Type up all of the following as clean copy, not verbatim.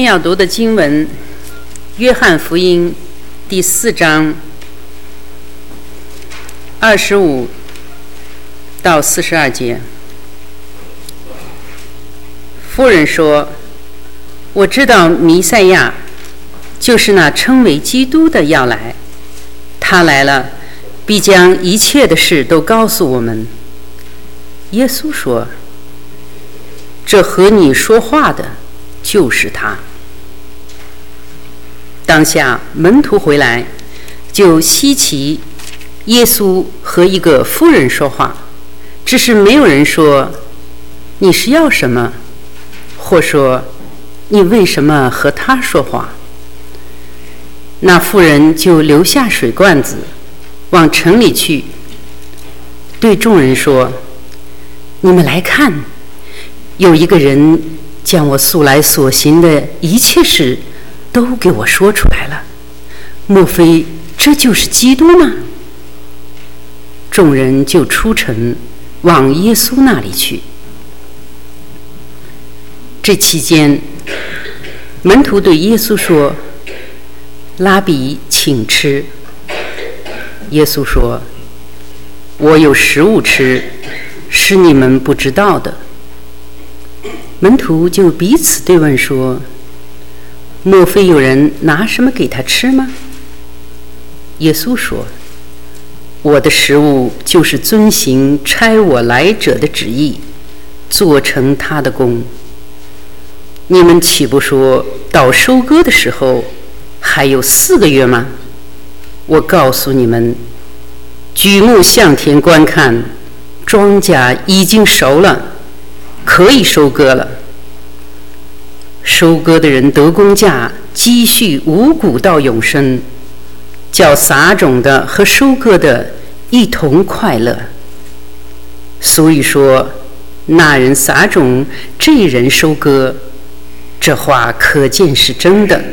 天要读的经文，约翰福音第4章25到42节。妇人说：“我知道弥赛亚，就是那称为基督的要来，他来了，必将一切的事都告诉我们。”耶稣说：“这和你说话的就是他。”当下门徒回来，就稀奇耶稣和一个妇人说话，只是没有人说你是要什么，或说你为什么和他说话。那妇人就留下水罐子，往城里去，对众人说：“你们来看，有一个人将我素来所行的一切事都给我说出来了，莫非这就是基督吗？”众人就出城往耶稣那里去。这期间，门徒对耶稣说：“拉比，请吃。”耶稣说：“我有食物吃，是你们不知道的。”门徒就彼此对问说：“莫非有人拿什么给他吃吗？”耶稣说：“我的食物就是遵行差我来者的旨意，做成他的工。你们岂不说到收割的时候还有4个月吗？我告诉你们，举目向田观看，庄稼已经熟了，可以收割了。收割的人得工价，积蓄五谷到永生，叫撒种的和收割的一同快乐。所以说，那人撒种，这人收割，这话可见是真的。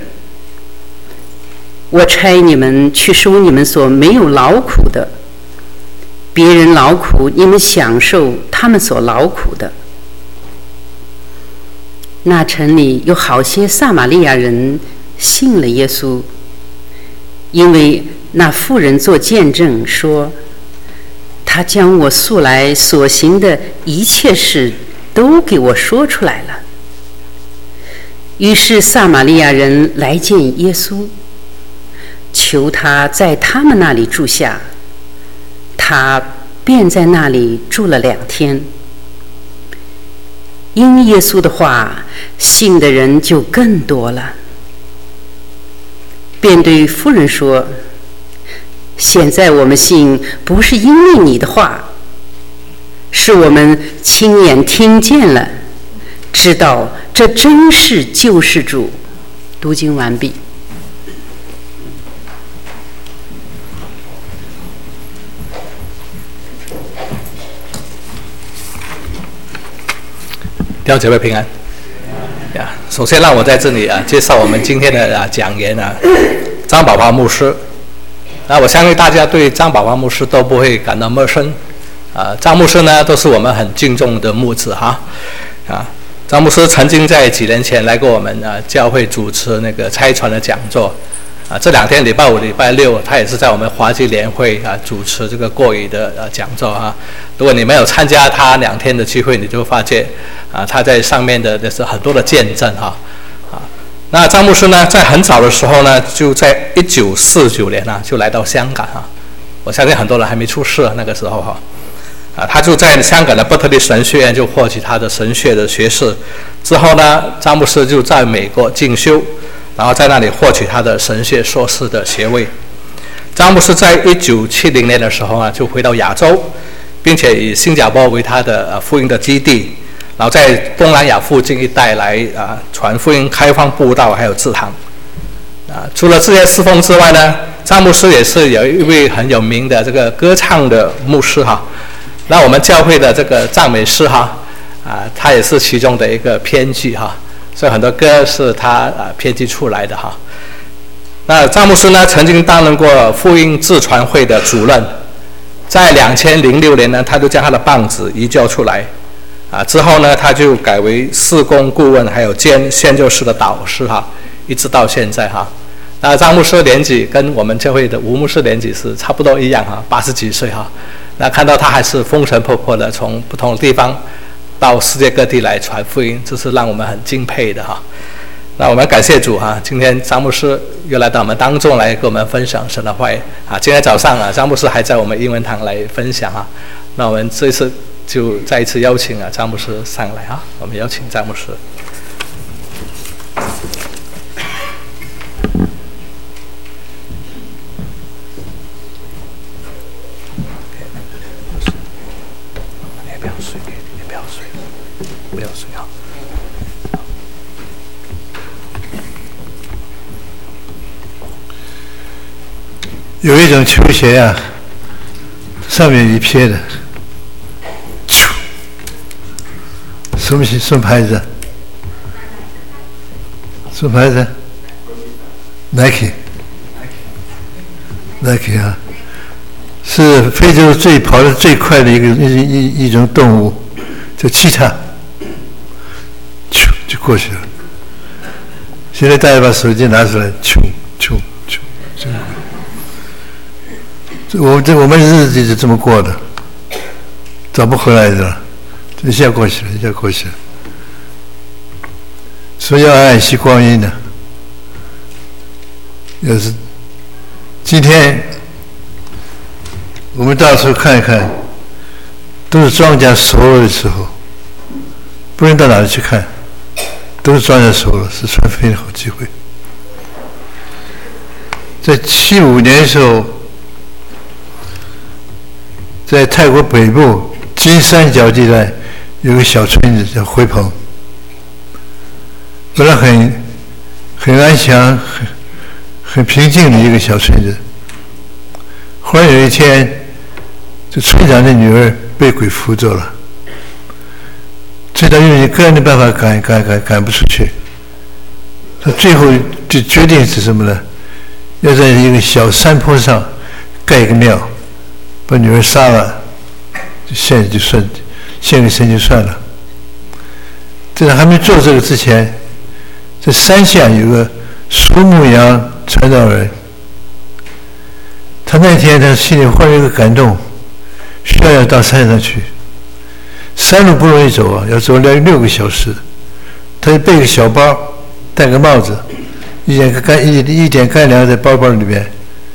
我差你们去收你们所没有劳苦的，别人劳苦，你们享受他们所劳苦的。”那城里有好些撒玛利亚人信了耶稣，因为那妇人做见证说：“他将我素来所行的一切事都给我说出来了。”于是撒玛利亚人来见耶稣，求他在他们那里住下，他便在那里住了2天。因耶稣的话，信的人就更多了，便对妇人说：“现在我们信，不是因为你的话，是我们亲眼听见了，知道这真是救世主。”读经完毕。 弟兄姐妹平安呀！首先让我在这里介绍我们今天的讲员张宝华牧师。我相信大家对张宝华牧师都不会感到陌生。张牧师呢，都是我们很敬重的牧者张牧师曾经在几年前来过我们教会主持那个差传的讲座。这2天礼拜5、礼拜6，他也是在我们华基联会主持这个国语的讲座如果你没有参加他2天的聚会，你就发现他在上面的是很多的见证那张牧师呢，在很早的时候呢，就在1949年就来到香港我相信很多人还没出世那个时候他就在香港的伯特利神学院就获取他的神学的学士。之后呢，张牧师就在美国进修，然后在那里获取他的神学硕士的学位。张牧师在1970年的时候就回到亚洲，并且以新加坡为他的福音的基地，然后在东南亚附近一带来传福音、开放布道还有制堂。除了这些侍奉之外呢，张牧师也是有一位很有名的这个歌唱的牧师那我们教会的这个赞美诗他也是其中的一个编剧所以很多歌是他编辑出来的那张牧师呢，曾经担任过福音自传会的主任，在2006年呢，他就将他的棒子移交出来， 之后呢，他就改为事工顾问，还有兼宣教士的导师一直到现在那张牧师年纪跟我们教会的吴牧师年纪是差不多一样80几岁那看到他还是风尘仆仆的，从不同的地方到世界各地来传福音，这是让我们很敬佩的那我们感谢主今天张牧师又来到我们当中来跟我们分享神的话语今天早上张牧师还在我们英文堂来分享那我们这一次就再一次邀请张牧师上来我们邀请张牧师。不要睡有一种球鞋上面有一撇的，什么牌子？什么牌子 ？Nike 是非洲跑得最快的一种动物，叫气獭，就过去了。现在大家把手机拿出来，我们日子是这么过的，找不回来的了，一下过去了。所以要爱惜光阴的。要是今天我们到处看一看，都是庄稼熟了的时候，不论到哪里去看，都是庄稼熟了，是传福音的好机会。在75年的时候，在泰国北部金三角地带有个小村子叫辉鹏，本来很安详、很平静的一个小村子。忽然有一天，这村长的女儿被鬼附着了，村长用个人的办法赶不出去，他最后就决定是什么呢？要在一个小山坡上盖一个庙，把女儿杀了，献给神就算了。在他还没做这个之前，在山下有个苏牧羊传道人，他那天他心里忽然有个感动，需要到山上去。山路不容易走要走6个小时。他就背个小包，戴个帽子，一点干粮在包包里边，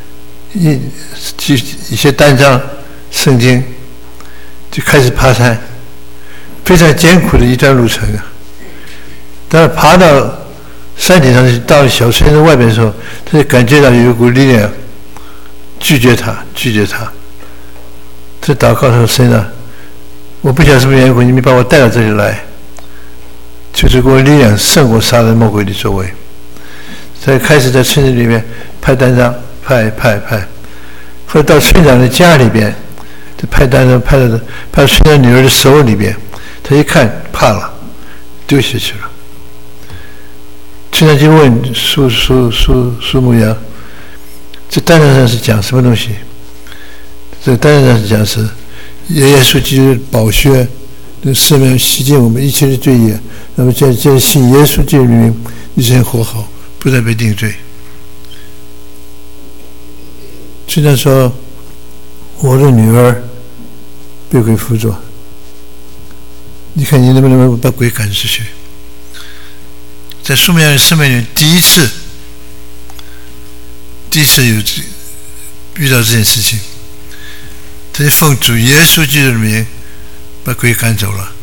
一些单张、圣经，就开始爬山，非常艰苦的一段路程但是爬到山顶上，到小村子外边的时候，他就感觉到有一股力量拒绝他。他祷告说：“神啊，我不晓得什么缘故，你没把我带到这里来，就是给我力量胜过杀人魔鬼的作为。”才开始在村子里面拍单张，拍。后来到村长的家里边，就拍单张拍到村长女儿的手里边，他一看怕了，丢下去了。村长就问苏牧羊，这单张上是讲什么东西？这个单张上是讲是耶稣基督宝血能赦免洗净我们一切的罪业，那么在信耶稣基督里面一生活好，不再被定罪。村长说：“我的女儿被鬼附着，你看你能不能把鬼赶出去？”在苏牧羊的生命里，第一次有遇到这件事情，他就奉主耶稣基督的名把鬼赶走了。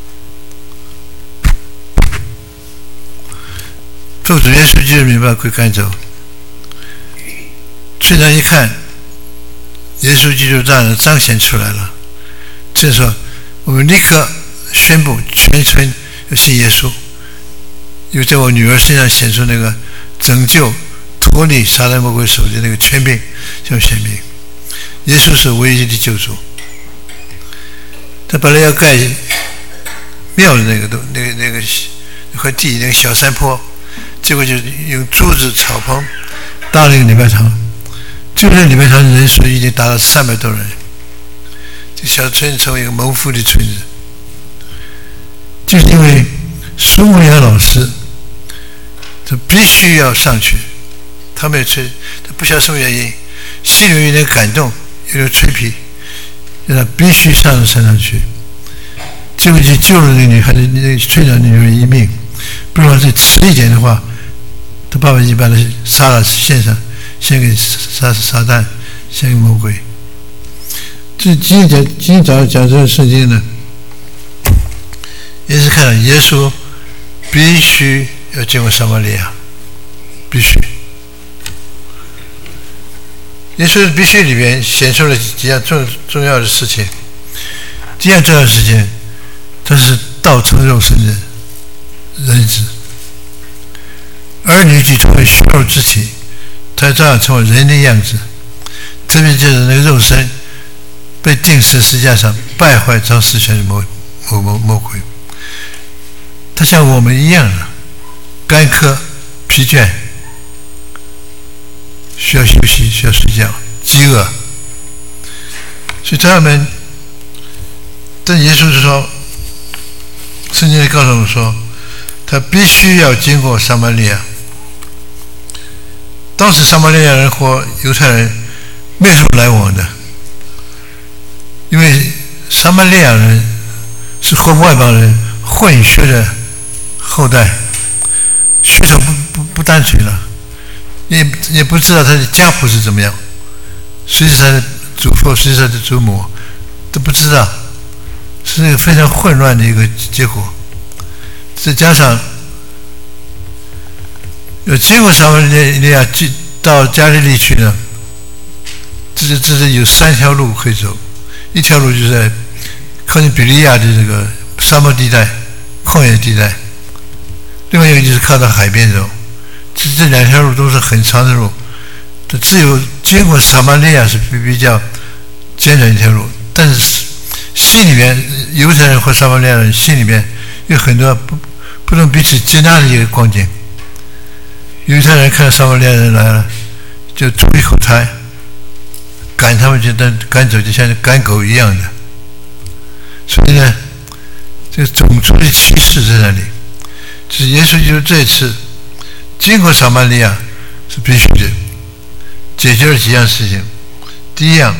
奉主耶稣基督的名把鬼赶走。村长一看，耶稣基督大能彰显出来了，这时候我们立刻宣布全村要信耶稣，又在我女儿身上显出那个拯救脱离撒旦魔鬼手的那个权柄，向显明耶稣是唯一的救主。他本来要盖庙的那块地，那个小山坡，结果就用竹子草棚搭了一个礼拜堂，就那礼拜堂的人数已经达到300多人，这小村成为一个蒙福的村子。 就是因为苏牧阳老师他必须要上去，他没有吹，他不晓得什么原因，心里有点感动，有点吹皮，让他必须上去，结果就救了那个女孩子，那个村长女儿一命。不然再迟一点的话，他爸爸已经把他杀了，献给撒旦，献给魔鬼。这今天早上讲这个圣经呢，也是看到耶稣必须要经过撒玛利亚，必须。耶稣必须里面显出了几样重要的事情。第一样重要的事情，他是道成肉身的人子，儿女既成为血肉之体，他照样成为人的样子。特别就是那个肉身被钉死十字架上，败坏遭死权的魔鬼。他像我们一样的干渴、疲倦，需要休息，需要睡觉，饥饿。所以他们，但耶稣就说，圣经里告诉我们说，他必须要经过撒玛利亚。当时撒玛利亚人和犹太人没有什么来往的，因为撒玛利亚人是和外邦人混血的后代，血统不单纯了，也不知道他的家谱是怎么样，谁是他的祖父，谁是他的祖母都不知道，是一个非常混乱的一个结果。再加上要经过撒玛利亚到加利利去呢，这是有3条路可以走，一条路就是在靠近比利亚的这个沙漠地带、旷野地带，另外一个就是靠到海边走。这2条路都是很长的路，只有经过撒玛利亚是比较简短一条路，但是心里面犹太人和撒玛利亚人心里面有很多不能彼此接纳的一个光景。犹太人看到撒玛利亚人来了，就吐一口痰，赶他们就赶走，就像赶狗一样的。所以呢，这个种族的歧视在那里。就是耶稣就这次经过撒玛利亚是必须的，解决了几样事情。第一样，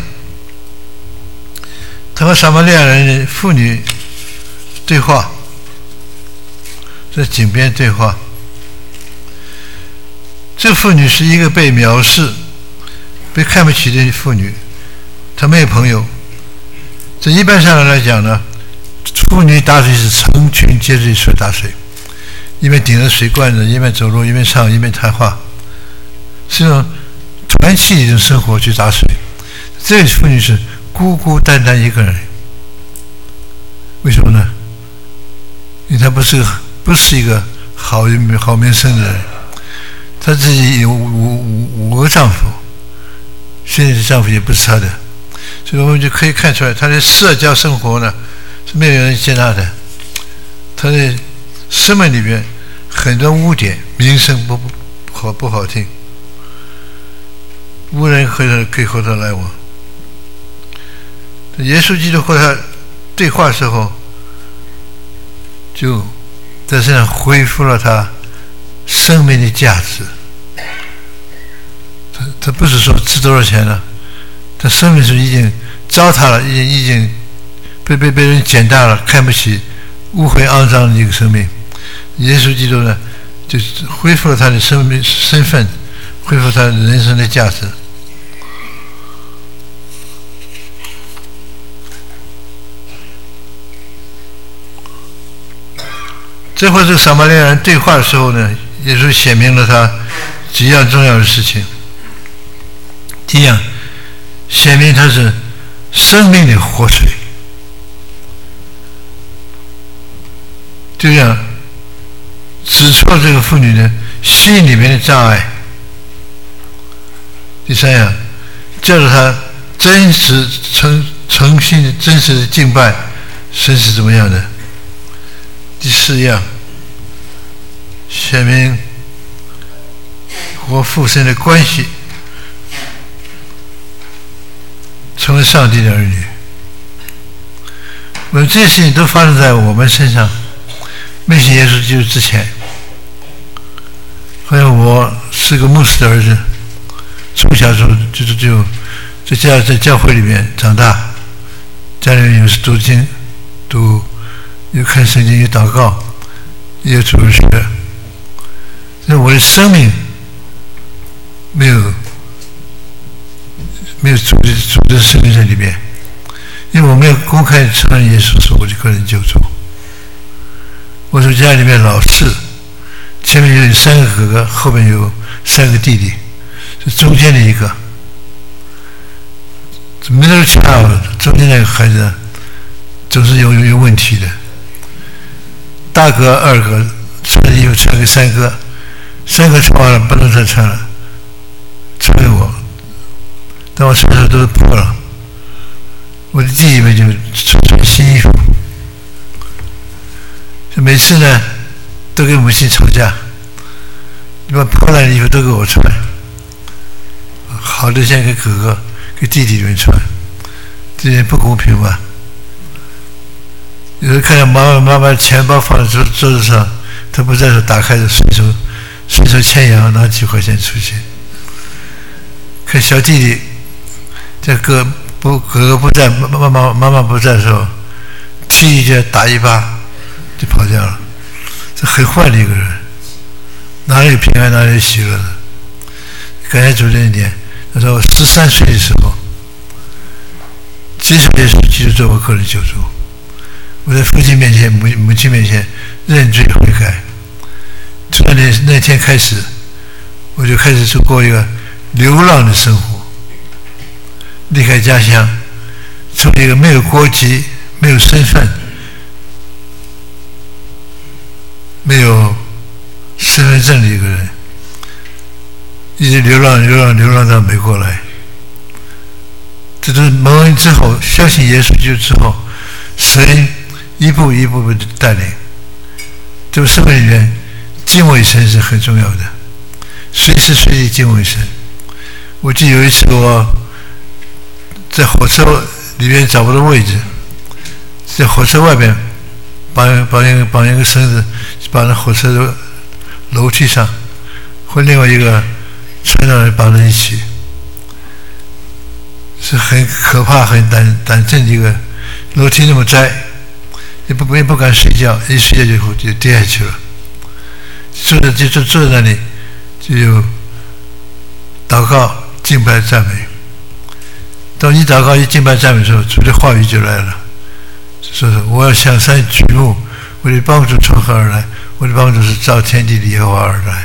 他和撒玛利亚人的妇女对话，在井边对话。这妇女是一个被藐视、被看不起的妇女，她没有朋友。在一般上来讲呢，妇女打水是成群结队去打水，一边顶着水罐子，一边走路，一边唱，一边谈话，是一种团体的一种生活去打水。这个妇女是孤孤单单一个人，为什么呢？因为她不是一个好名声的人，她自己有五个丈夫，现在的丈夫也不是她的，所以我们就可以看出来，她的社交生活呢是没有人接纳的，她的生命里面很多污点，名声不好听，无人可以和她来往。耶稣基督和他对话的时候，就在身上恢复了他生命的价值。他不是说值多少钱了，他生命是已经糟蹋了，已经被人践踏了，看不起、污秽、肮脏的一个生命。耶稣基督呢，就恢复了他的生命身份，恢复他人生的价值。最后这个撒玛利亚人对话的时候呢，耶稣显明了他几样重要的事情。第一样，显明他是生命的活水，就像指出了这个妇女的心里面的障碍。第三样，叫着他真实诚心的真实的敬拜神是怎么样的。第四样，显明和父神的关系，成为上帝的儿女。我们这些事情都发生在我们身上， 没信耶稣基督之前，好像我是个牧师的儿子，从小就在教会里面长大，家里面有读经，有看圣经，有祷告，也有主日学。那我的生命没有主的生命在里面，因为我没有公开承认耶稣是我的个人救主。我是家里面老四，前面有3个哥哥，后面有3个弟弟，是中间的一个。没得巧，中间那个孩子总是有问题的。大哥、二哥穿的衣服穿给3哥，3哥穿完了不能再穿了，穿给我，但我身上都是破了。我的弟弟们就穿新衣服，就每次呢都跟母亲吵架，你把破烂的衣服都给我穿，好的先给哥哥给弟弟们穿，这也不公平吧？有时候看到妈妈的钱包放在桌子上，他不在时候打开的，顺手牵羊拿几块钱出去。看小弟弟这哥哥不在，妈妈不在的时候，踢一脚打一巴就跑掉了。这很坏的一个人，哪里有平安哪里有喜乐的？感谢主这一点。他说我13岁的时候接受耶稣基督做我个人救主，我在父亲面前母亲面前认罪悔改。从那天开始，我就开始过一个流浪的生活，离开家乡，成为一个没有国籍、没有身份、没有身份证的一个人，一直流浪到美国来。这都是蒙恩之后，相信耶稣基督之后，神一步一步的带领。这个生活里面，敬畏神是很重要的，随时随地敬畏神。我记得有一次我在火车里面找不到位置，在火车外面绑一个绳子，绑在火车的楼梯上，和另外一个船长人绑在一起，是很可怕、很胆震的一个楼梯，那么窄，也不敢睡觉，一睡觉就跌下去了。坐在那里，就有祷告、敬拜、赞美。当你祷告、一敬拜、赞美的时候，主的话语就来了，说我要向山举目，我的帮助从何而来？我的帮助是造天地的耶和华而来。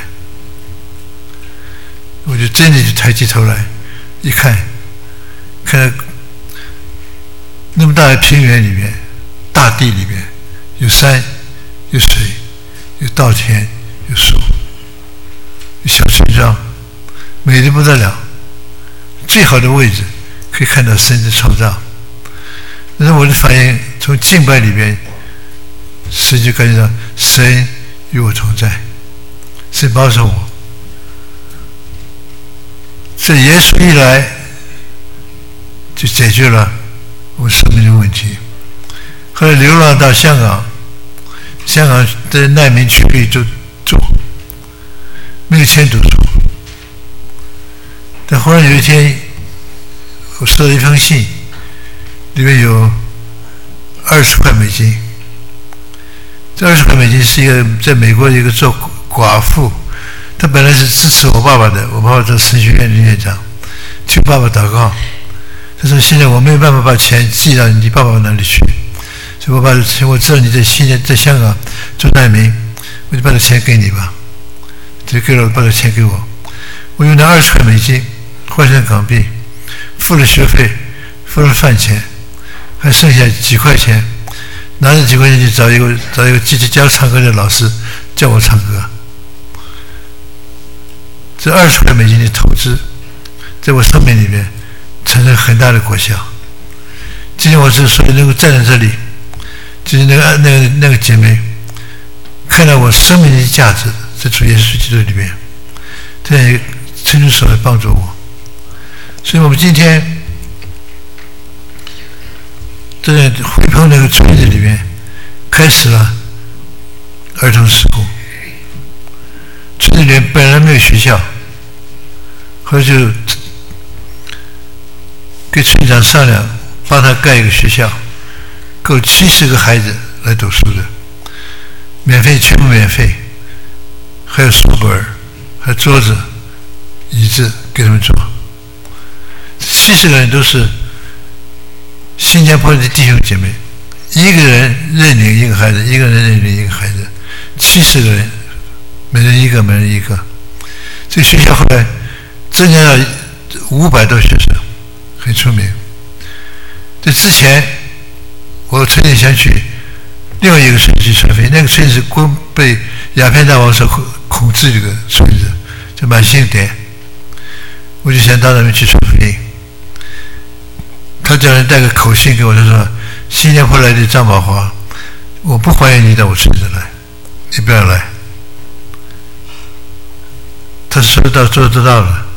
我就真的就抬起头来，一看到那么大的平原里面，大地里面有山，有水，有稻田，有树，有小村庄，美得不得了。最好的位置可以看到神的创造。但是我的反应，从敬拜里边，神就感觉到神与我同在，神保守我。这耶稣一来，就解决了我生命的问题。后来流浪到香港的难民区里住，没有钱读书。但忽然有一天，我收到一封信，里面有20块美金。这20块美金是一个在美国一个做寡妇，她本来是支持我爸爸的，我爸爸做神学院的院长，替爸爸祷告。他说：“现在我没有办法把钱寄到你爸爸那里去，所以我知道你在香港做难民，我就把这钱给你吧。”就给了，把这钱给我。我用那20块美金换成港币，付了学费，付了饭钱，还剩下几块钱，拿着几块钱去找一个教唱歌的老师教我唱歌。这20块美金的投资，在我生命里面产生很大的果效。今天我之所以能够站在这里，就是那个姐妹看到我生命的价值在主耶稣基督里面，她也伸出手来帮助我。所以我们今天在回鹏那个村子里面开始了儿童施工。村子里面本来没有学校，后来就跟村长商量，帮他盖一个学校，够70个孩子来读书的，免费，全部免费，还有书本，还有桌子、椅子给他们坐。70个人都是新加坡的弟兄姐妹，一个人认领一个孩子，一个人认领一个孩子，70个人，每人一个，每人一个。这个学校后来增加了500多学生，很出名。这之前我曾经想去另外一个村子去传福音，那个村子被鸦片大王所控制，这个村子叫满兴点，我就想到那边去传福音。他叫人带个口信给我，他说：“新加坡来的张宝华，我不欢迎你到我村子来，你不要来。”他说得到做得到了，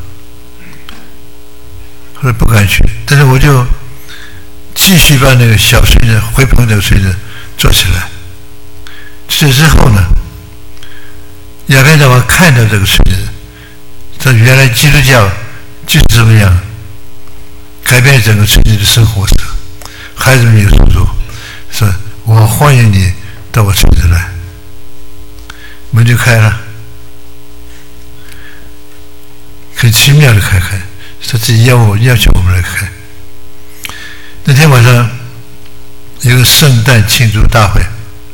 后来不敢去，但是我就继续把那个小村子回鹏这个村子做起来。这之后呢，鸦片大王看到这个村子，他原来基督教就是这么样，改变整个村子的生活者，孩子们有住处，说我欢迎你到我村子来，门就开了，很奇妙的开，他自己要求我们来开。那天晚上有个圣诞庆祝大会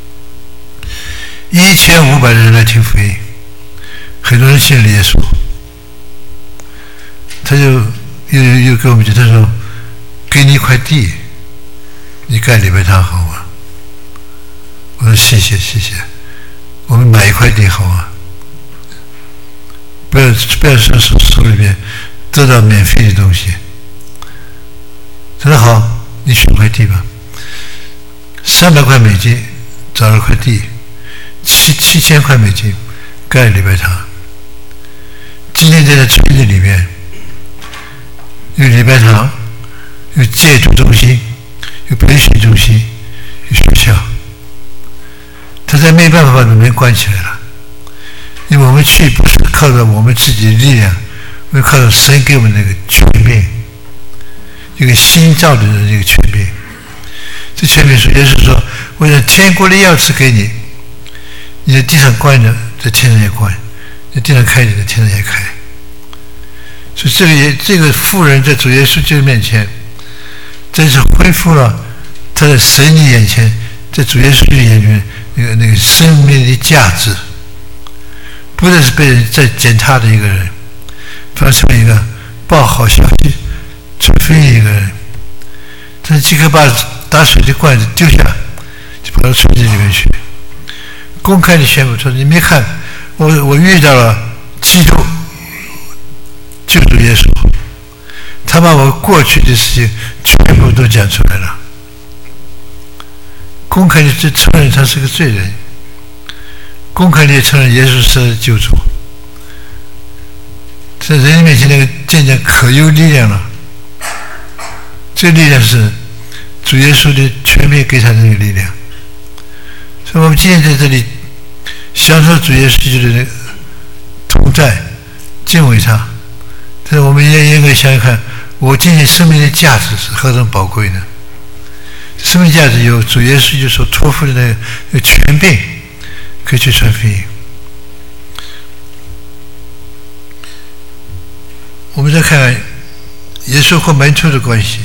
，1500人来听福音，很多人信了耶稣。他就又跟我们讲，他说：“给你一块地，你盖礼拜堂好吗？”我说：“谢谢，我们买一块地好吗？不要说手里面得到免费的东西。”他说：“好，你选块地吧。300块美金找了块地，7000块美金盖礼拜堂。今天在这村子里面，有礼拜堂，有戒毒中心，有培训中心，有学校。他才没办法把门关起来了，因为我们去不是靠着我们自己的力量，我们靠着神给我们那个权柄，一个新造的人这个权柄。这权柄也是说，我将天国的钥匙给你，你在地上关着，在天上也关；在地上开着，在天上也开。所以这个妇人在主耶稣基督面前，真是恢复了他在神的眼前，在主耶稣基督眼前那个生命的价值，不再是被人在践踏的一个人，反而成为一个报好消息、传福音的一个人。他即刻把打水的罐子丢下，就跑到村子里面去，公开的宣布说：“你没看，我遇到了基督。”救主耶稣，他把我过去的事情全部都讲出来了，公开的承认他是个罪人，公开的承认耶稣是救主，在人面前那个渐渐可有力量了。这力量是主耶稣的权柄给他的那个力量。所以我们今天在这里享受主耶稣基督的那个同在，敬畏他。但是我们也应该想想看，我今天生命的价值是何等宝贵呢？生命价值有主耶稣就所托付的那个权柄，可以去传福音。我们再看看耶稣和门徒的关系。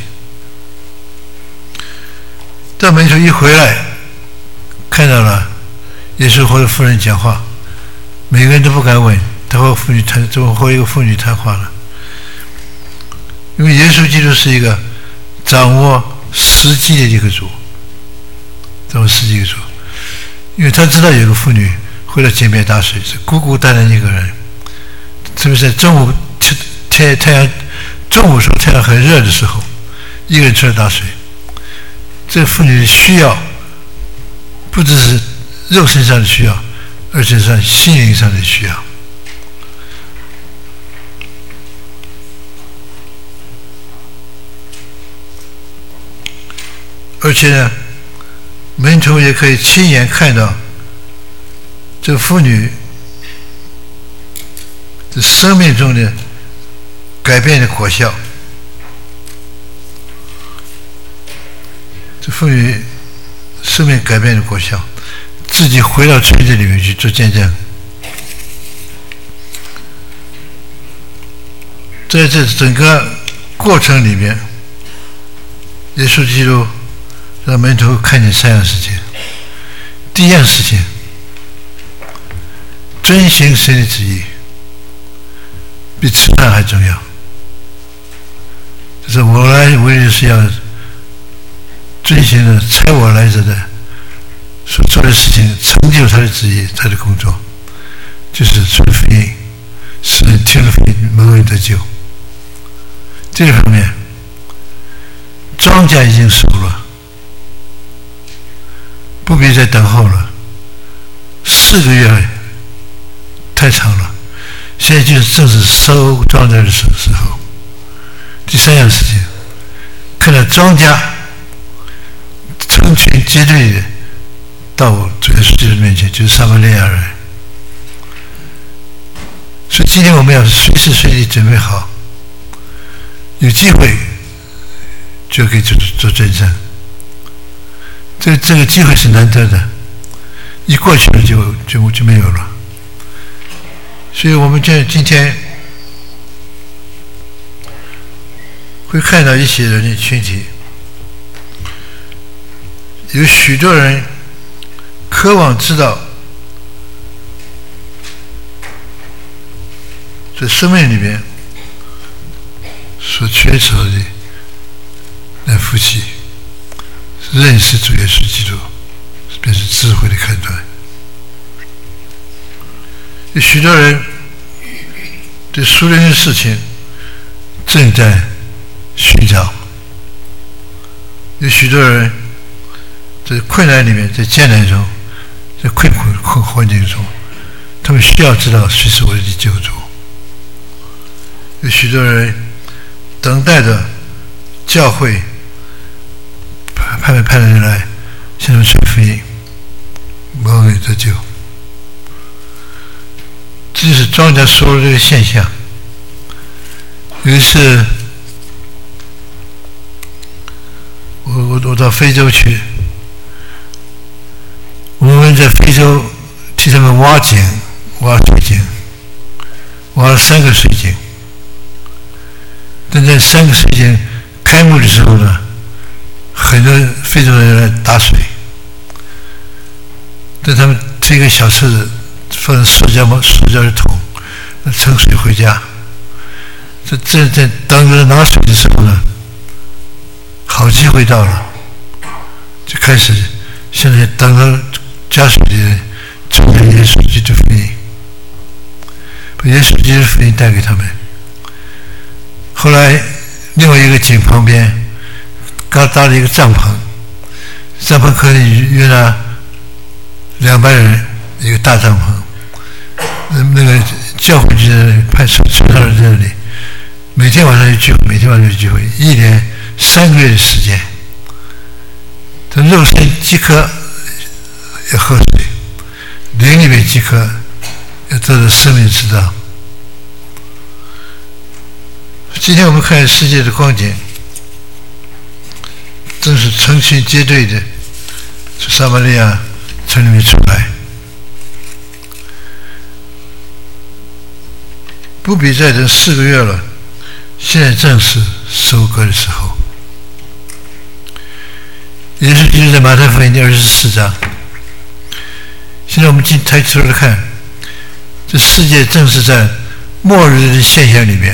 当门徒一回来，看到了耶稣和妇人讲话，每个人都不敢问他和妇女谈，怎么和一个妇女谈话了？因为耶稣基督是一个掌握时机的一个主，掌握时机的主。因为他知道有个妇女回来井边打水，是孤孤单单一个人，特别是在中午太阳中午时候太阳很热的时候，一个人出来打水。这个妇女的需要不只是肉身上的需要，而且是心灵上的需要。而且呢，门徒也可以亲眼看到这妇女这生命中的改变的果效，这妇女生命改变的果效，自己回到村子里面去做见证。在这整个过程里面，耶稣基督让门徒看见3样事情。第一样事情，遵行神的旨意比吃饭还重要。就是我来为的是要遵行的差我来者的所做的事情，成就他的旨意，他的工作，就是传福音，使人听了福音蒙恩得救。这个方面，庄稼已经熟了，不必再等候了。4个月太长了，现在就是正是收庄稼的时候。第3样事情，看到庄稼成群结队的到主耶稣基督面前，就是撒玛利亚人。所以今天我们要随时随地准备好，有机会就可以做见证。这个机会是难得的，一过去了就没有了。所以我们今天会看到一些人的群体，有许多人渴望知道在生命里面所缺少的那福气，认识主耶稣基督，便是智慧的开端。有许多人对属灵的事情正在寻找，有许多人在困难里面，在艰难中，在困环境中，他们需要知道谁是我的救主。有许多人等待着教会派人来向他们传福音，蒙恩得救。这就是庄稼收入这个现象。有一次我到非洲去，我们在非洲替他们挖水井，挖了3个水井。但在3个水井开幕的时候呢，很多非洲人来打水，但他们推个小车子，放塑胶的桶，盛水回家。在等着拿水的时候呢，好机会到了，就开始现在等着加水的人传讲耶稣基督福音，把耶稣基督福音带给他们。后来另外一个井旁边刚搭了一个帐篷，帐篷可以约了200人，一个大帐篷。那个教会就派传道人在那里，每天晚上就聚会，一连3个月的时间。他肉身饥渴要喝水，灵里面饥渴要得到生命之道。今天我们看世界的光景，正是成群结队的从撒玛利亚城里面出来，不比再等4个月了，现在正是收割的时候。耶稣基督在马太福音24章。现在我们抬头来看，这世界正是在末日的现象里面，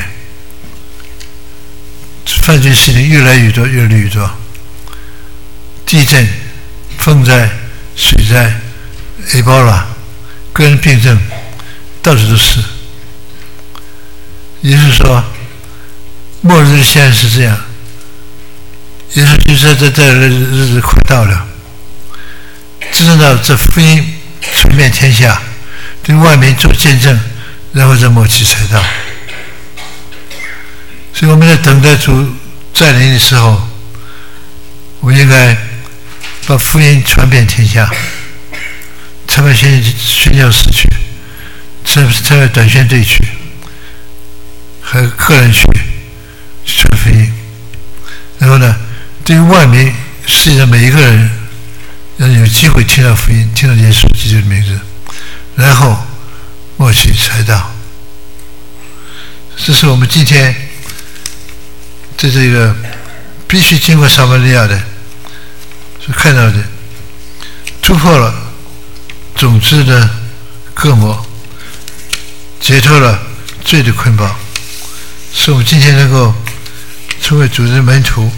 犯罪事情越来越多，地震、风灾、水灾、埃博拉、个人病症，到处都是。耶稣说，末日的现象是这样。耶稣就说这日子快到了，知道这福音传遍天下，对万民做见证，然后这末期才到。所以我们在等待主再临的时候，我们应该把福音传遍天下， 参拜宣教士去，参拜短宣队去，还有个人去传福音。然后呢，对于万民，世界上每一个人要有机会听到福音，听到耶稣基督的名字，然后末期才到。这是我们今天在这个必须经过撒玛利亚的所看到的，突破了种子的隔膜，解脱了罪的捆绑，使我们今天能够成为主的门徒。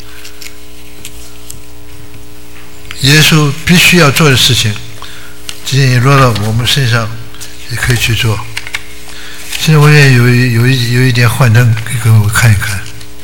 耶稣必须要做的事情，今天也落到我们身上，也可以去做。现在我也有一点幻灯，可以给我看一看。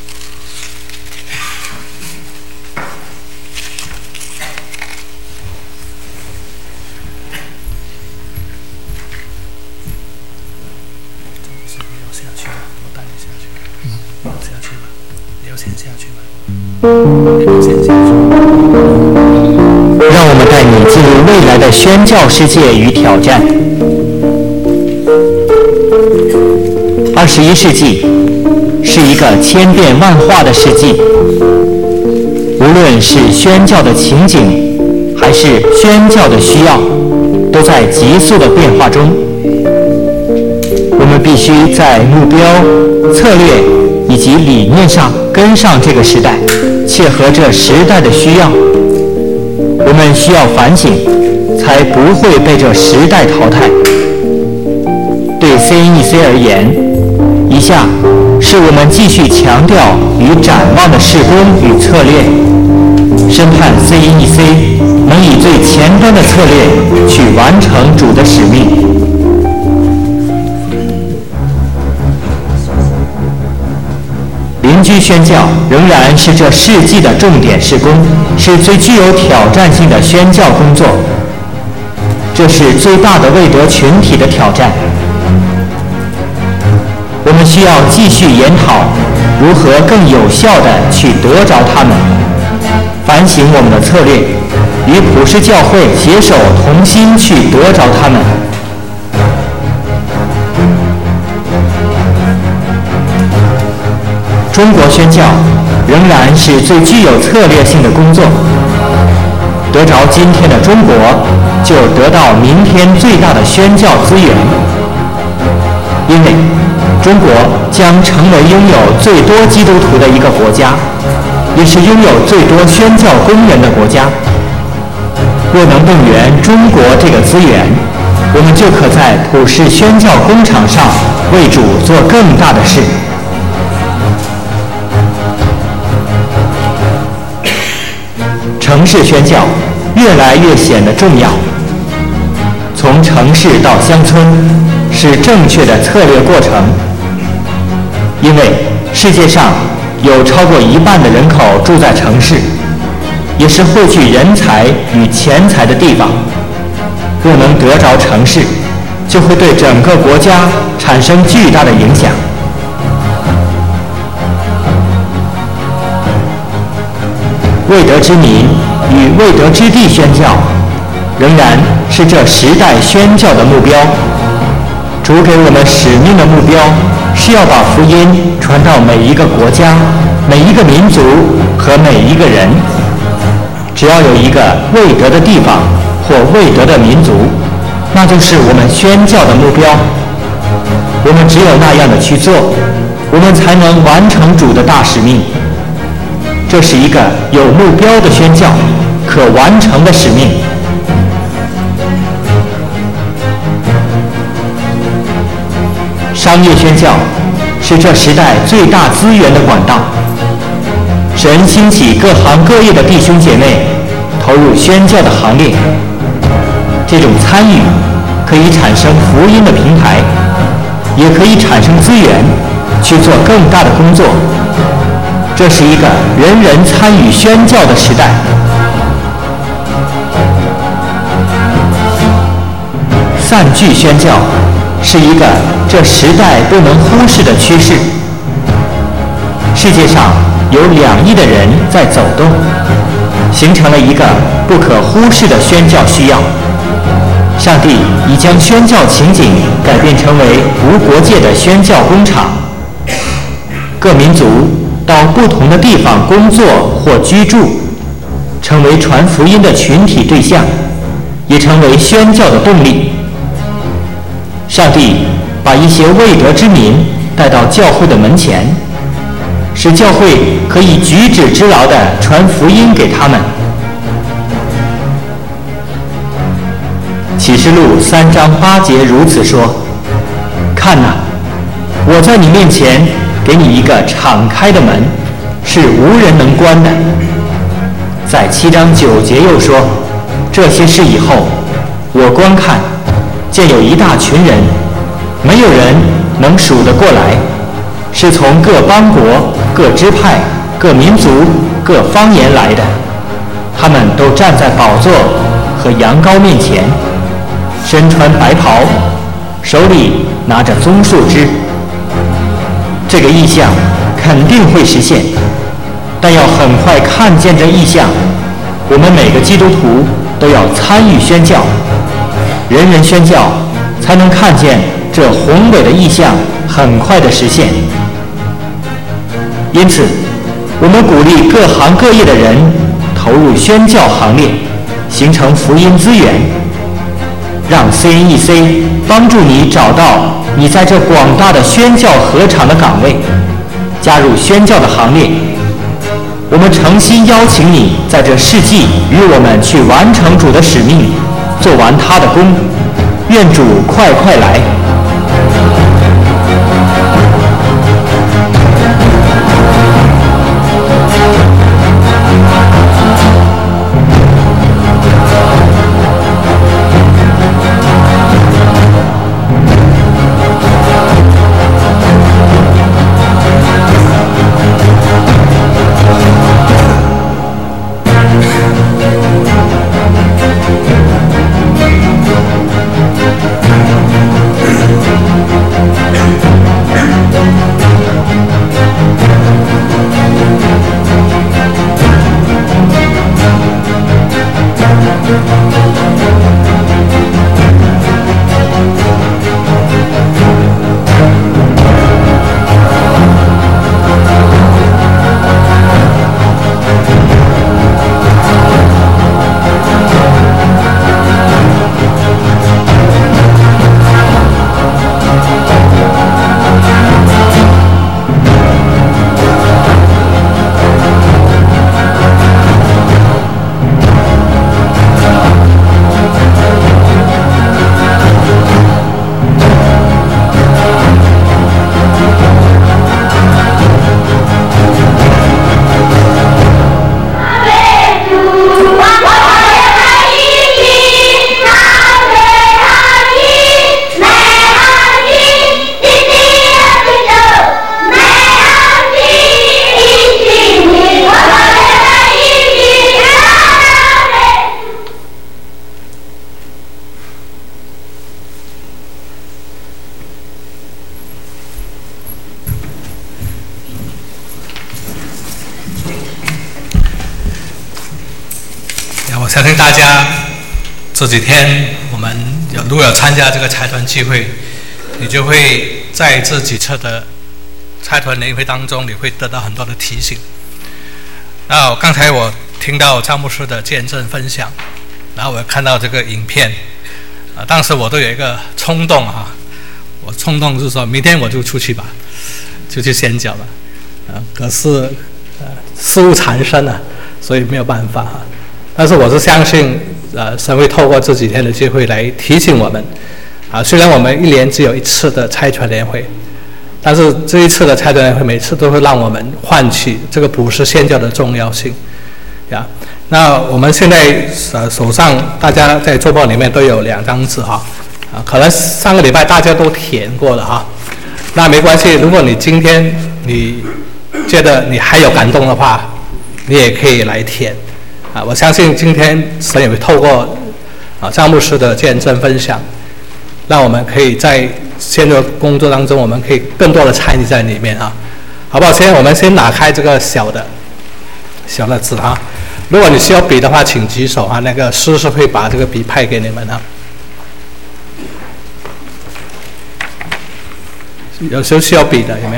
让我们带你进入未来的宣教世界与挑战。21世纪是一个千变万化的世纪，无论是宣教的情景，还是宣教的需要，都在急速的变化中。我们必须在目标、策略以及理念上跟上这个时代，切合这时代的需要。我们需要反省，才不会被这时代淘汰。对 CNEC 而言，以下是我们继续强调与展望的事工与策略，深盼 CNEC 能以最前端的策略去完成主的使命。邻居宣教仍然是这世纪的重点事工，是最具有挑战性的宣教工作。这是最大的未得群体的挑战。我们需要继续研讨如何更有效地去得着他们，反省我们的策略，与普世教会携手同心去得着他们。中国宣教仍然是最具有策略性的工作。得着今天的中国，就得到明天最大的宣教资源，因为中国将成为拥有最多基督徒的一个国家，也是拥有最多宣教工人的国家。若能动员中国这个资源，我们就可在普世宣教工场上为主做更大的事。城市宣教越来越显得重要。从城市到乡村是正确的策略过程，因为世界上有超过1半的人口住在城市，也是汇聚人才与钱财的地方。若能得着城市，就会对整个国家产生巨大的影响。未得之民与未得之地宣教仍然是这时代宣教的目标。主给我们使命的目标是要把福音传到每一个国家、每一个民族和每一个人。只要有一个未得的地方或未得的民族，那就是我们宣教的目标。我们只有那样的去做，我们才能完成主的大使命。这是一个有目标的宣教，可完成的使命。商业宣教是这时代最大资源的管道。神兴起各行各业的弟兄姐妹投入宣教的行列，这种参与可以产生福音的平台，也可以产生资源去做更大的工作。这是一个人人参与宣教的时代。散聚宣教是一个这时代不能忽视的趋势。世界上有2亿的人在走动，形成了一个不可忽视的宣教需要。 上帝已将宣教情景改变成为无国界的宣教工厂，各民族到不同的地方工作或居住，成为传福音的群体对象，也成为宣教的动力。上帝把一些未得之民带到教会的门前，使教会可以举止之劳地传福音给他们。启示录3章8节如此说：看哪，我在你面前给你一个敞开的门，是无人能关的。在7章9节又说：这些事以后，我观看，见有一大群人，没有人能数得过来，是从各邦国、各支派、各民族、各方言来的，他们都站在宝座和羊羔面前，身穿白袍，手里拿着棕树枝。这个异象肯定会实现，但要很快看见这异象，我们每个基督徒都要参与宣教，人人宣教，才能看见这宏伟的异象很快的实现。因此，我们鼓励各行各业的人投入宣教行列，形成福音资源，让 CNEC 帮助你找到你在这广大的宣教禾场的岗位，加入宣教的行列。我们诚心邀请你在这世纪与我们去完成主的使命，做完他的工。愿主快快来。 我相信大家这几天我们如果有参加这个财团聚会，你就会在这几次的财团联会当中，你会得到很多的提醒。那刚才我听到张牧师的见证分享，然后我看到这个影片，当时我都有一个冲动哈，我冲动就是说明天我就出去吧，就去宣教了，可是事物缠身啊，所以没有办法哈。但是我是相信，神会透过这几天的机会来提醒我们，虽然我们1年只有1次的财团联会，但是这一次的财团联会每次都会让我们唤起这个普世宣教的重要性，呀。那我们现在手上大家在周报里面都有2张纸哈，可能上个礼拜大家都填过了哈，那没关系，如果你今天你觉得你还有感动的话，你也可以来填。我相信今天神也会透过张牧师的见证分享，让我们可以在现在工作当中，我们可以更多的参与在里面啊，好不好？我们先拿开这个小的纸啊，如果你需要笔的话，请举手啊，那个诗会把这个笔派给你们啊。 有时候需要笔的有没有？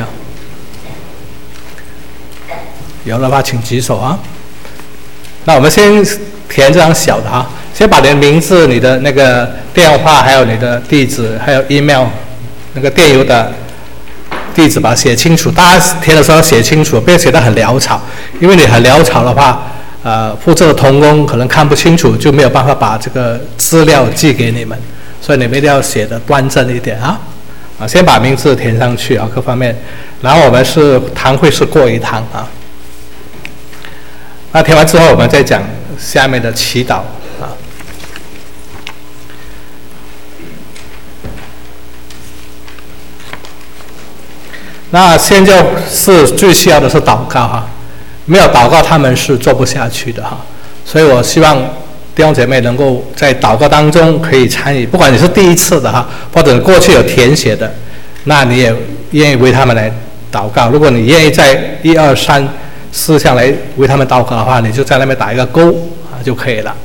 有的话请举手啊。那我们先填这张小的哈，先把你的名字、你的那个电话，还有你的地址，还有 email 那个电邮的地址把它写清楚。大家填的时候写清楚，不要写得很潦草，因为你很潦草的话，负责的同工可能看不清楚，就没有办法把这个资料寄给你们，所以你们一定要写得端正一点啊。先把名字填上去啊，各方面，然后我们是堂会是过一堂啊。那填完之后，我们再讲下面的祈祷啊。那宣教是最需要的是祷告哈，没有祷告他们是做不下去的哈。所以我希望弟兄姐妹能够在祷告当中可以参与，不管你是第一次的哈，或者过去有填写的，那你也愿意为他们来祷告。如果你愿意在1、2、3、4项来为他们祷告的话，你就在那边打一个勾啊就可以了。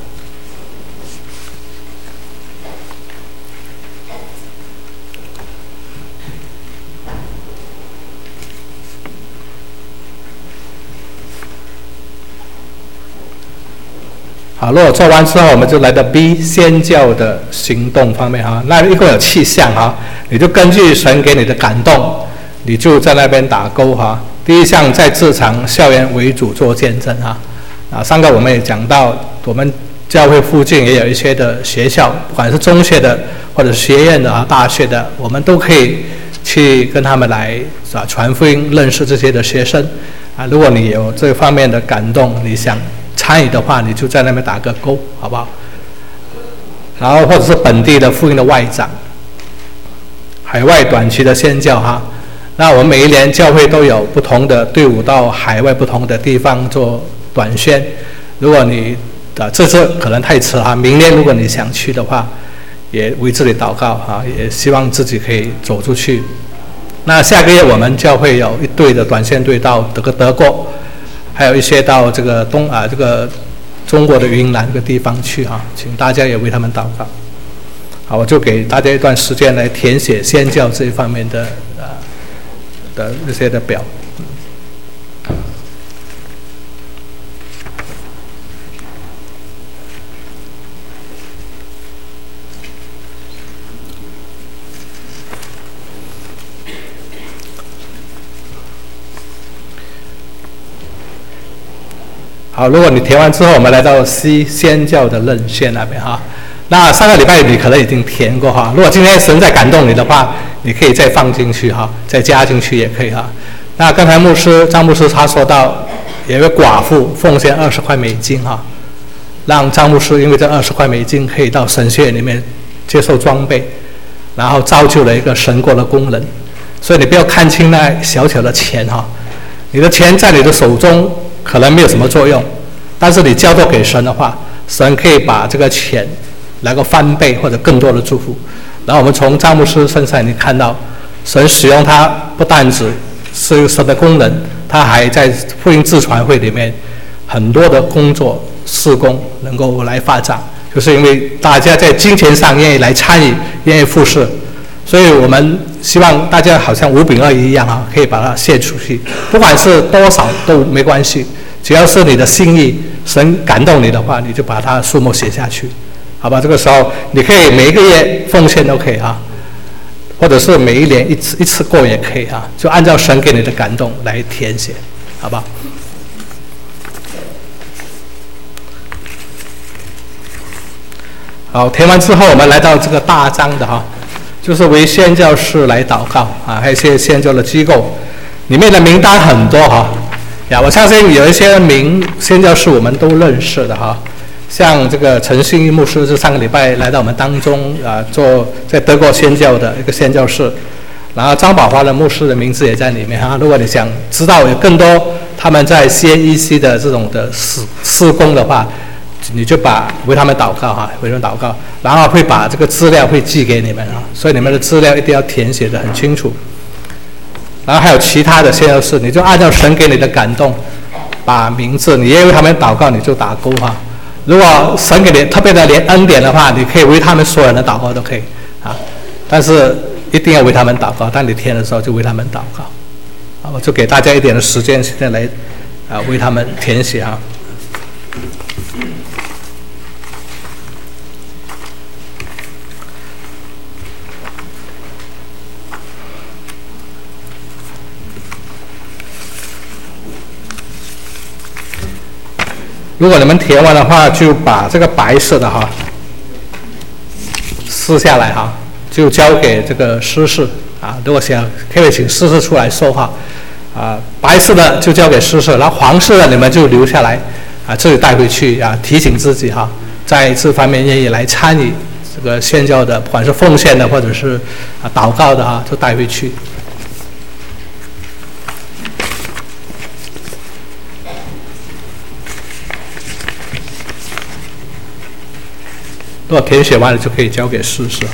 好，如果做完之后，我们就来到 B 宣教的行动方面哈。那一共有7项哈，你就根据神给你的感动，你就在那边打勾哈。第一项在职场校园为主做见证哈。上个我们也讲到，我们教会附近也有一些的学校，不管是中学的或者学院的啊、大学的，我们都可以去跟他们来传福音，认识这些的学生啊。如果你有这方面的感动，你想参与的话，你就在那边打个勾，好不好？然后或者是本地的福音的外长，海外短期的宣教哈。那我们每一年教会都有不同的队伍到海外不同的地方做短宣。如果你这次可能太迟哈，明年如果你想去的话，也为自己祷告哈，也希望自己可以走出去。那下个月我们教会有一队的短宣队到德国。还有一些到这个这个中国的云南这个地方去哈，请大家也为他们祷告。好，我就给大家一段时间来填写宣教这一方面的这些的表。好，如果你填完之后，我们来到 C 宣教的任线那边哈。那上个礼拜你可能已经填过哈。如果今天神在感动你的话，你可以再放进去哈，再加进去也可以哈。那刚才张牧师他说到，有一个寡妇奉献20块美金哈，让张牧师因为这20块美金可以到神学院里面接受装备，然后造就了一个神国的工人。所以你不要看轻那小小的钱哈，你的钱在你的手中可能没有什么作用，但是你交托给神的话，神可以把这个钱来个翻倍或者更多的祝福。然后我们从张牧师身上你看到，神使用他不单只是神的工人，他还在福音自传会里面很多的工作事工能够来发展，就是因为大家在金钱上愿意来参与，愿意付事。所以我们希望大家好像5比2一样啊，可以把它献出去，不管是多少都没关系，只要是你的心意，神感动你的话，你就把它数目写下去，好吧？这个时候你可以每一个月奉献都可以啊，或者是每一年一次过也可以啊，就按照神给你的感动来填写，好吧？好，填完之后，我们来到这个大章的哈。就是为宣教士来祷告啊，还有一些宣教的机构，里面的名单很多哈。我相信有一些宣教士我们都认识的哈，像这个陈信义牧师是上个礼拜来到我们当中做在德国宣教的一个宣教士，然后张宝华的牧师的名字也在里面哈。如果你想知道有更多他们在 CNEC 的这种的事工的话，你就为他们祷告哈，为他们祷告，然后会把这个资料会寄给你们啊，所以你们的资料一定要填写得很清楚。然后还有其他的宣教士，你就按照神给你的感动，把名字你愿意为他们祷告，你就打勾哈。如果神给你特别的恩典的话，你可以为他们所有人的祷告都可以啊。但是一定要为他们祷告。当你填的时候就为他们祷告。我就给大家一点的时间，现在来为他们填写啊。如果你们填完的话，就把这个白色的撕下来就交给这个施事如果想可以请施事出来说话白色的就交给施事，然后黄色的你们就留下来自己带回去提醒自己在这方面愿意来参与这个宣教的，不管是奉献的或者是祷告的就带回去。如果填写完了就可以交给施事。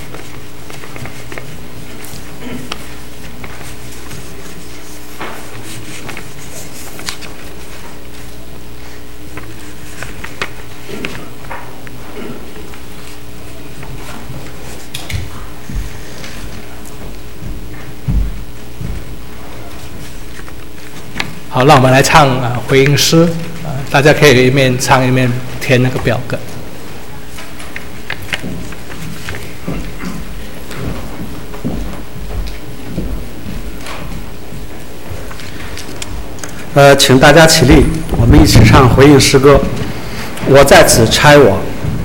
好，那我们来唱回应诗大家可以一面唱一面填那个表格。 请大家起立，我们一起唱回应诗歌。我在此差我。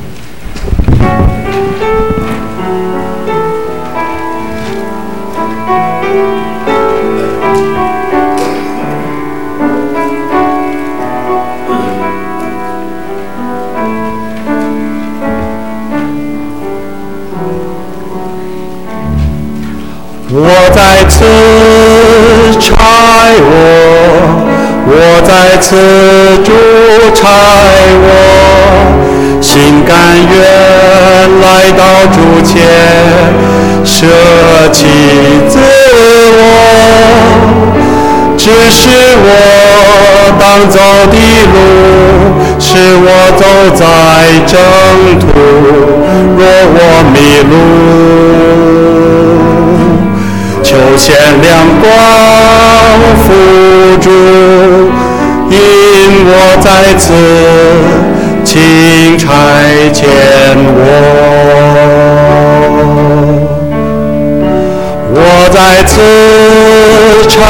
我在此差我在此主差我，心甘愿来到主前，舍弃自我，只是我当走的路，是我走在正途，若我迷路，求显亮光辅助，因我在此，请差遣我在此差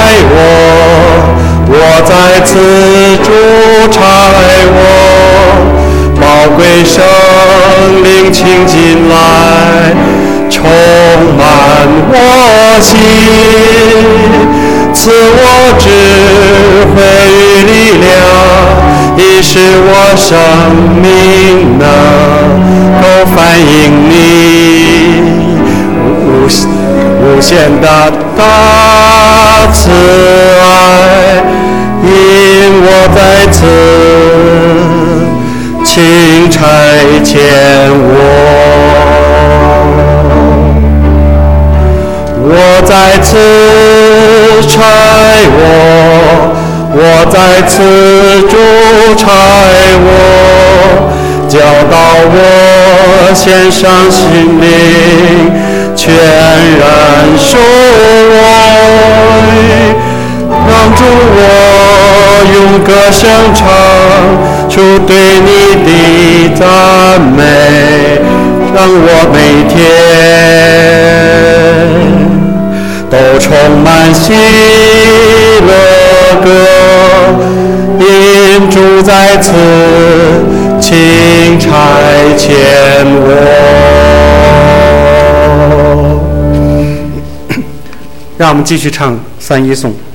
我在此主差我，宝贵生命请进来，充满我心，赐我智慧与力量，以使我生命能够反映你无限的大慈爱，因我在此，请差遣我在此差我在此主差我，教导我献上心灵，全然属我，让助我用歌声唱出对你的赞美，让我每天都充满喜乐歌，因主在此，请差遣我。 让我们继续唱三一颂。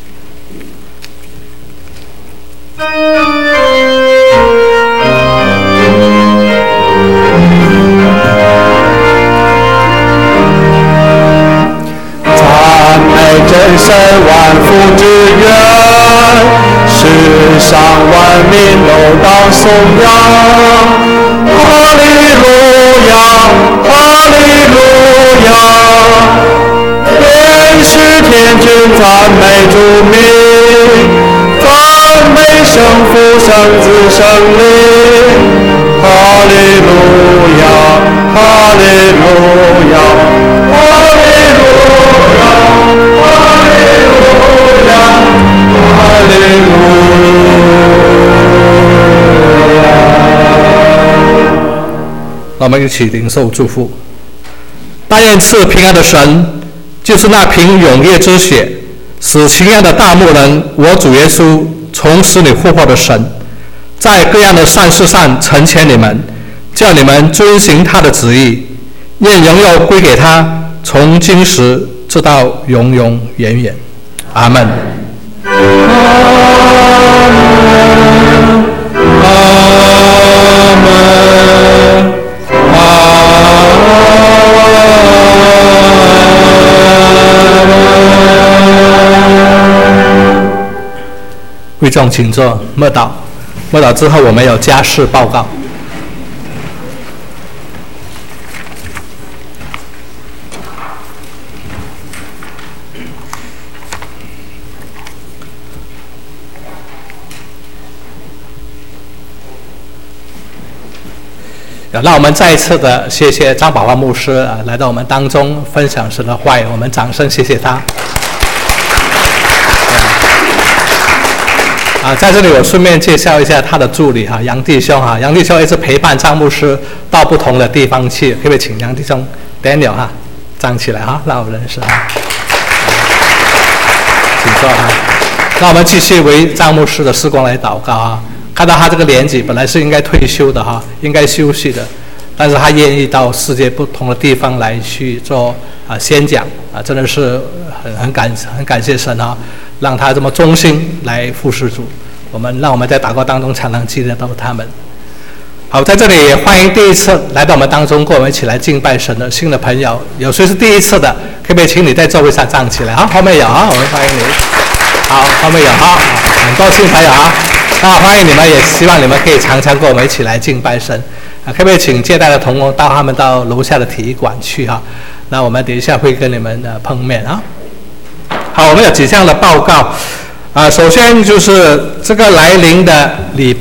真神万福之源，世上万民都当颂扬。哈利路亚，哈利路亚，天使天君赞美主名，赞美圣父、圣子、圣灵。哈利路亚，哈利路亚，哈利我们一起领受祝福。但愿赐平安的神，就是那凭永夜之血使情爱的大牧人我主耶稣从死里复活的神，在各样的善事上成全你们，叫你们遵行他的旨意，愿荣耀归给他，从今时直到永永远远。阿们。会众请坐，默祷。默祷之后，我们有家事报告。让我们再一次的谢谢张宝华牧师来到我们当中分享神的话语，我们掌声谢谢他。在这里我顺便介绍一下他的助理杨弟兄杨弟兄一直陪伴张牧师到不同的地方去，可不可以请杨弟兄 Daniel 站起来让我认识请坐让我们继续为张牧师的事工来祷告看到他这个年纪本来是应该退休的应该休息的，但是他愿意到世界不同的地方来去做宣讲真的是很感谢神让他这么忠心来服侍主，让我们在祷告当中常常记得到他们。好，在这里也欢迎第一次来到我们当中跟我们一起来敬拜神的新的朋友，有谁是第一次的，可不可以请你在座位上站起来后面有我们欢迎你。好，后面有很多新朋友那欢迎你们，也希望你们可以常常跟我们一起来敬拜神可不可以请接待的同工到他们到楼下的体育馆去那我们等一下会跟你们碰面好，我们有几项的报告首先就是这个来临的礼拜